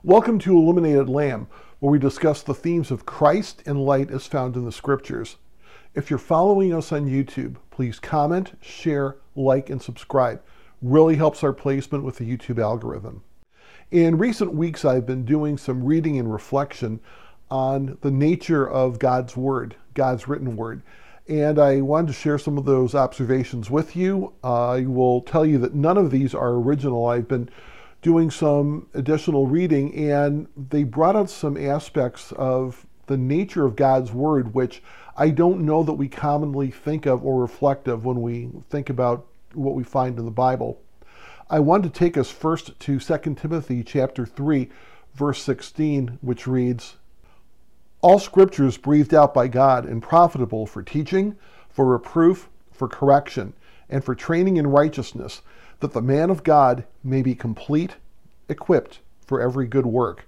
Welcome to Illuminated Lamb, where we discuss the themes of Christ and light as found in the Scriptures. If you're following us on YouTube, please comment, share, like, and subscribe. Really helps our placement with the YouTube algorithm. In recent weeks, I've been doing some reading and reflection on the nature of God's Word, God's written Word. And I wanted to share some of those observations with you. I will tell you that none of these are original. I've been doing some additional reading, and they brought out some aspects of the nature of God's Word, which I don't know that we commonly think of or reflect of when we think about what we find in the Bible. I wanted to take us first to 2 Timothy chapter 3, verse 16, which reads, "All Scripture is breathed out by God and profitable for teaching, for reproof, for correction, and for training in righteousness, that the man of God may be complete, equipped for every good work."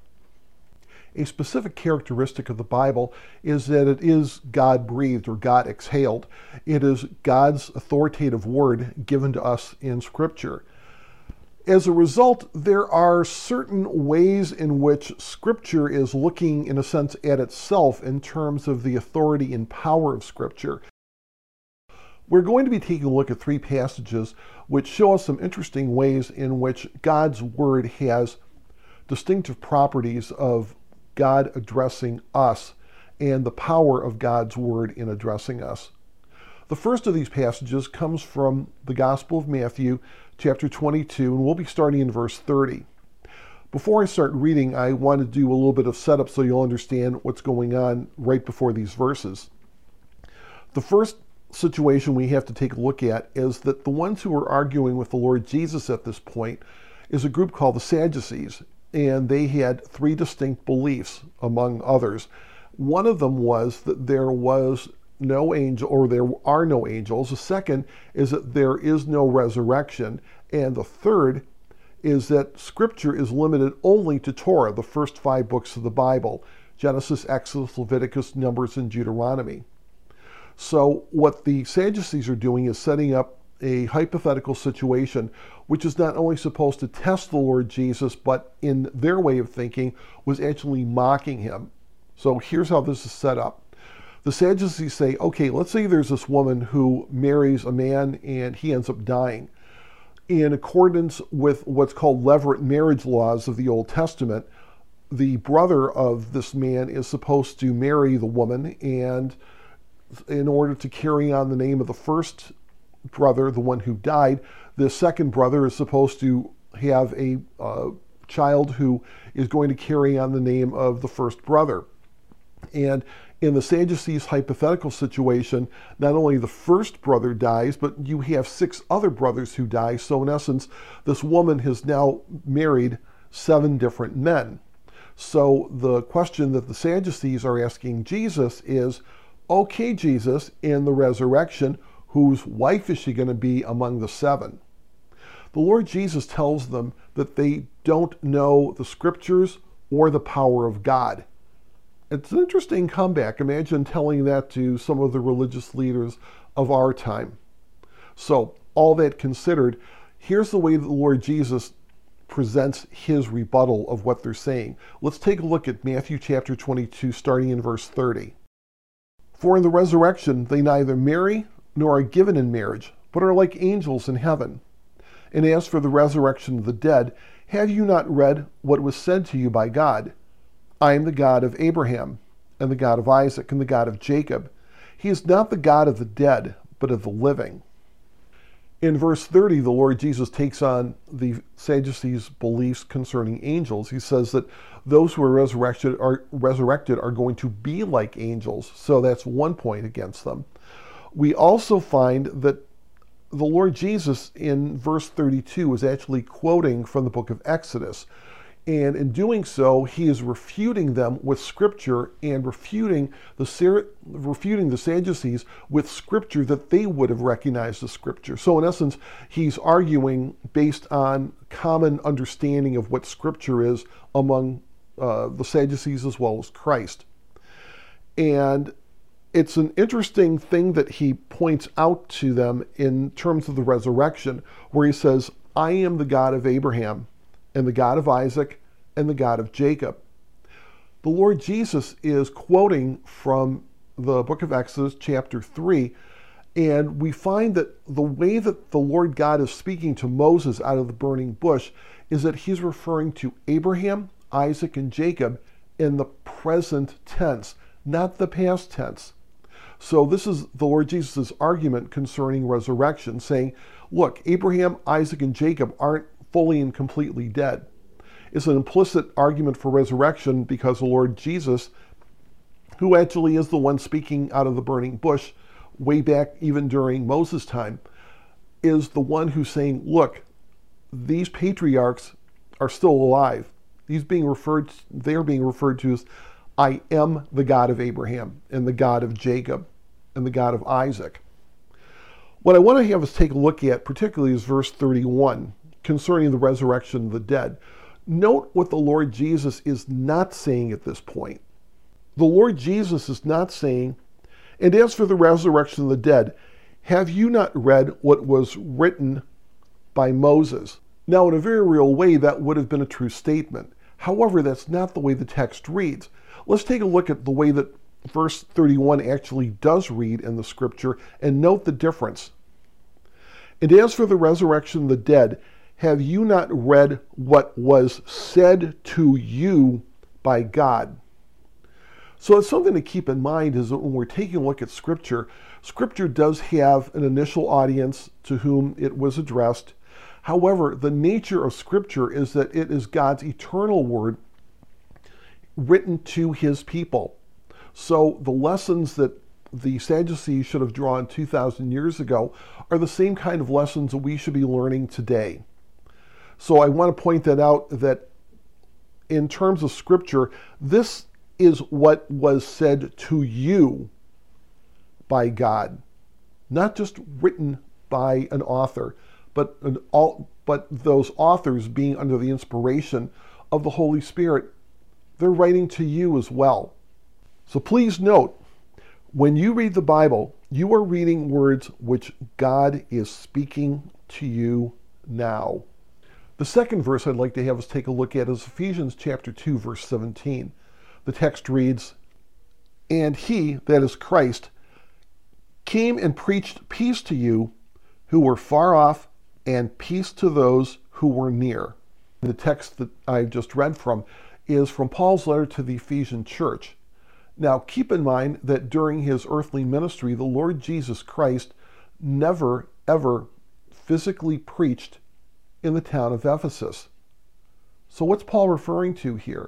A specific characteristic of the Bible is that it is God-breathed or God-exhaled. It is God's authoritative word given to us in Scripture. As a result, there are certain ways in which Scripture is looking, in a sense, at itself in terms of the authority and power of Scripture. We're going to be taking a look at three passages which show us some interesting ways in which God's Word has distinctive properties of God addressing us and the power of God's Word in addressing us. The first of these passages comes from the Gospel of Matthew, chapter 22, and we'll be starting in verse 30. Before I start reading, I want to do a little bit of setup so you'll understand what's going on right before these verses. The first situation we have to take a look at is that the ones who are arguing with the Lord Jesus at this point is a group called the Sadducees, and they had three distinct beliefs, among others. One of them was that there was no angel, or there are no angels. The second is that there is no resurrection. And the third is that Scripture is limited only to Torah, the first 5 books of the Bible: Genesis, Exodus, Leviticus, Numbers, and Deuteronomy. So what the Sadducees are doing is setting up a hypothetical situation which is not only supposed to test the Lord Jesus, but in their way of thinking was actually mocking him. So here's how this is set up. The Sadducees say, okay, let's say there's this woman who marries a man and he ends up dying. In accordance with what's called levirate marriage laws of the Old Testament, the brother of this man is supposed to marry the woman, and in order to carry on the name of the first brother, the one who died, the second brother is supposed to have a child who is going to carry on the name of the first brother. And in the Sadducees' hypothetical situation, not only the first brother dies, but you have 6 other brothers who die. So in essence, this woman has now married 7 different men. So the question that the Sadducees are asking Jesus is, okay, Jesus, in the resurrection, whose wife is she going to be among the 7? The Lord Jesus tells them that they don't know the Scriptures or the power of God. It's an interesting comeback. Imagine telling that to some of the religious leaders of our time. So, all that considered, here's the way that the Lord Jesus presents his rebuttal of what they're saying. Let's take a look at Matthew chapter 22, starting in verse 30. "For in the resurrection they neither marry nor are given in marriage, but are like angels in heaven. And as for the resurrection of the dead, have you not read what was said to you by God? I am the God of Abraham, and the God of Isaac, and the God of Jacob. He is not the God of the dead, but of the living." In verse 30, the Lord Jesus takes on the Sadducees' beliefs concerning angels. He says that those who are resurrected are going to be like angels. So that's one point against them. We also find that the Lord Jesus in verse 32 is actually quoting from the book of Exodus. And in doing so, he is refuting them with Scripture and refuting the Sadducees with Scripture that they would have recognized as Scripture. So in essence, he's arguing based on common understanding of what Scripture is among the Sadducees as well as Christ. And it's an interesting thing that he points out to them in terms of the resurrection, where he says, I am the God of Abraham, and the God of Isaac, and the God of Jacob. The Lord Jesus is quoting from the book of Exodus, chapter 3, and we find that the way that the Lord God is speaking to Moses out of the burning bush is that he's referring to Abraham, Isaac, and Jacob in the present tense, not the past tense. So this is the Lord Jesus' argument concerning resurrection, saying, look, Abraham, Isaac, and Jacob aren't fully and completely dead. It's an implicit argument for resurrection because the Lord Jesus, who actually is the one speaking out of the burning bush way back even during Moses' time, is the one who's saying, look, these patriarchs are still alive. They are being referred to as, I am the God of Abraham and the God of Jacob and the God of Isaac. What I want to have us take a look at particularly is verse 31 concerning the resurrection of the dead. Note what the Lord Jesus is not saying at this point. The Lord Jesus is not saying, and as for the resurrection of the dead, have you not read what was written by Moses? Now, in a very real way, that would have been a true statement. However, that's not the way the text reads. Let's take a look at the way that verse 31 actually does read in the scripture and note the difference. And as for the resurrection of the dead, have you not read what was said to you by God? So it's something to keep in mind is that when we're taking a look at Scripture, Scripture does have an initial audience to whom it was addressed. However, the nature of Scripture is that it is God's eternal word written to his people. So the lessons that the Sadducees should have drawn 2,000 years ago are the same kind of lessons that we should be learning today. So I want to point that out, that in terms of Scripture, this is what was said to you by God, not just written by an author, but those authors being under the inspiration of the Holy Spirit, they're writing to you as well. So please note, when you read the Bible, you are reading words which God is speaking to you now. The second verse I'd like to have us take a look at is Ephesians chapter 2, verse 17. The text reads, "And he, that is Christ, came and preached peace to you who were far off, and peace to those who were near." The text that I just read from is from Paul's letter to the Ephesian church. Now, keep in mind that during his earthly ministry, the Lord Jesus Christ never, ever physically preached in the town of Ephesus. So what's Paul referring to here?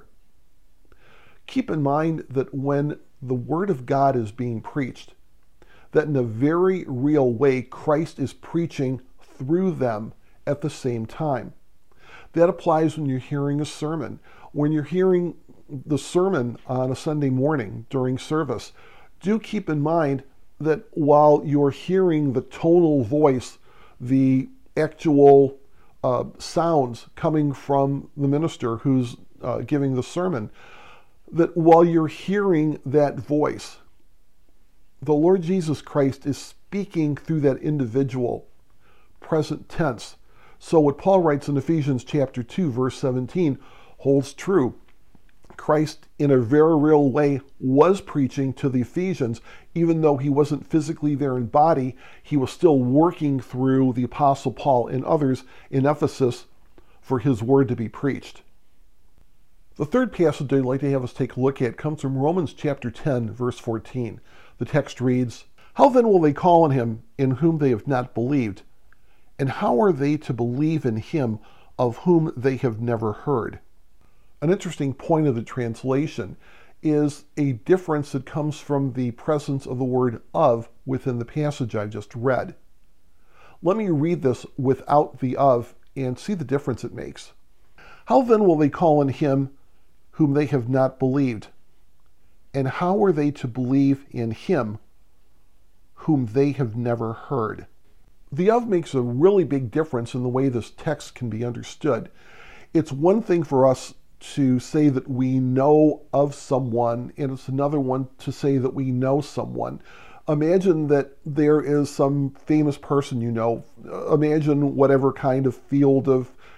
Keep in mind that when the Word of God is being preached, that in a very real way, Christ is preaching through them at the same time. That applies when you're hearing a sermon. When you're hearing the sermon on a Sunday morning during service, do keep in mind that while you're hearing the tonal voice, the actual sounds coming from the minister who's giving the sermon, that while you're hearing that voice, the Lord Jesus Christ is speaking through that individual, present tense. So what Paul writes in Ephesians chapter 2, verse 17 holds true. Christ, in a very real way, was preaching to the Ephesians, even though he wasn't physically there in body. He was still working through the Apostle Paul and others in Ephesus for his word to be preached. The third passage I'd like to have us take a look at comes from Romans chapter 10, verse 14. The text reads, "How then will they call on him in whom they have not believed? And how are they to believe in him of whom they have never heard?" An interesting point of the translation is a difference that comes from the presence of the word "of" within the passage I just read. Let me read this without the "of" and see the difference it makes. "How then will they call on him whom they have not believed? And how are they to believe in him whom they have never heard?" The "of" makes a really big difference in the way this text can be understood. It's one thing for us to say that we know of someone, and it's another one to say that we know someone. Imagine that there is some famous person you know. Imagine whatever kind of field of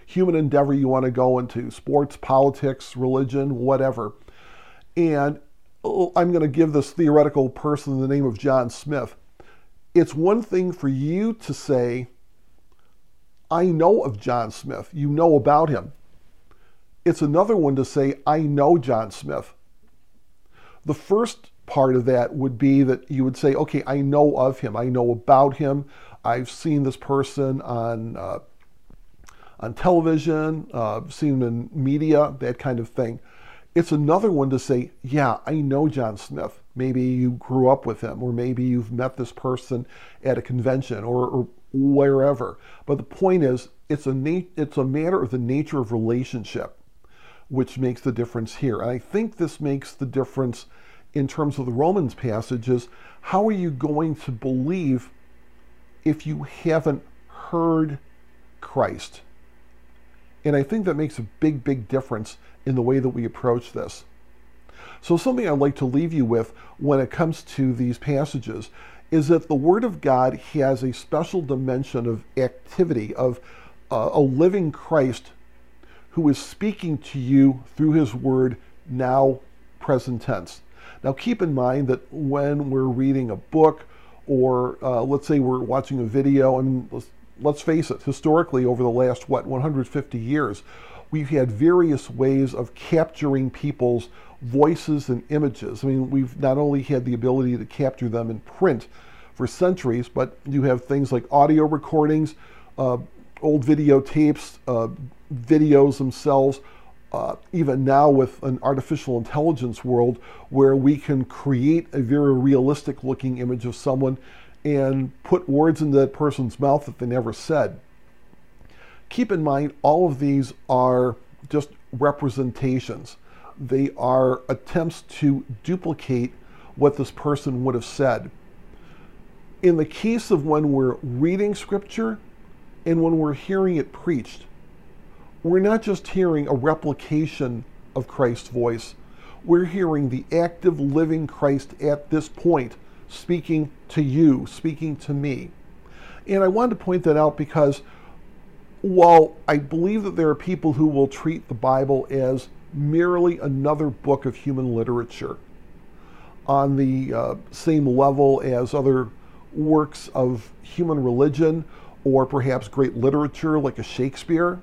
human endeavor you want to go into, sports, politics, religion, whatever. And I'm going to give this theoretical person the name of John Smith. It's one thing for you to say, I know of John Smith. You know about him. It's another one to say, I know John Smith. The first part of that would be that you would say, okay, I know of him. I know about him. I've seen this person on television, seen him in media, that kind of thing. It's another one to say, yeah, I know John Smith. Maybe you grew up with him, or maybe you've met this person at a convention or wherever. But the point is, it's a matter of the nature of relationship, which makes the difference here. And I think this makes the difference in terms of the Romans passages. How are you going to believe if you haven't heard Christ? And I think that makes a big, big difference in the way that we approach this. So something I'd like to leave you with when it comes to these passages is that the Word of God has a special dimension of activity, of a living Christ who is speaking to you through his Word, now present tense. Now keep in mind that when we're reading a book, or let's say we're watching a video, and let's face it, historically over the last, 150 years, we've had various ways of capturing people's voices and images. I mean, we've not only had the ability to capture them in print for centuries, but you have things like audio recordings, old videotapes, videos themselves, even now with an artificial intelligence world where we can create a very realistic looking image of someone and put words into that person's mouth that they never said. Keep in mind, all of these are just representations. They are attempts to duplicate what this person would have said. In the case of when we're reading scripture and when we're hearing it preached, we're not just hearing a replication of Christ's voice. We're hearing the active, living Christ at this point speaking to you, speaking to me. And I wanted to point that out because while I believe that there are people who will treat the Bible as merely another book of human literature on the same level as other works of human religion or perhaps great literature like a Shakespeare,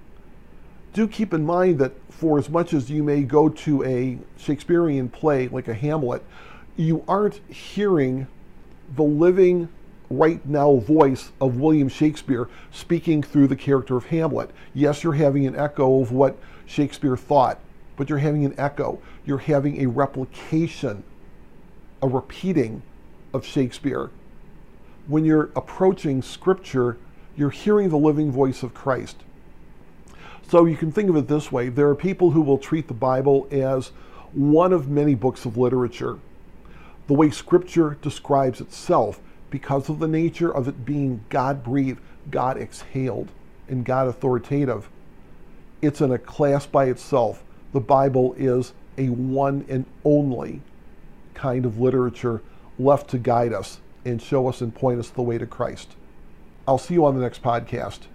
do keep in mind that for as much as you may go to a Shakespearean play like a Hamlet, you aren't hearing the living right now voice of William Shakespeare speaking through the character of Hamlet. Yes, you're having an echo of what Shakespeare thought, but you're having an echo. You're having a replication, a repeating of Shakespeare. When you're approaching scripture, you're hearing the living voice of Christ. So you can think of it this way. There are people who will treat the Bible as one of many books of literature. The way scripture describes itself, because of the nature of it being God-breathed, God exhaled, and God authoritative, it's in a class by itself. The Bible is a one and only kind of literature left to guide us and show us and point us the way to Christ. I'll see you on the next podcast.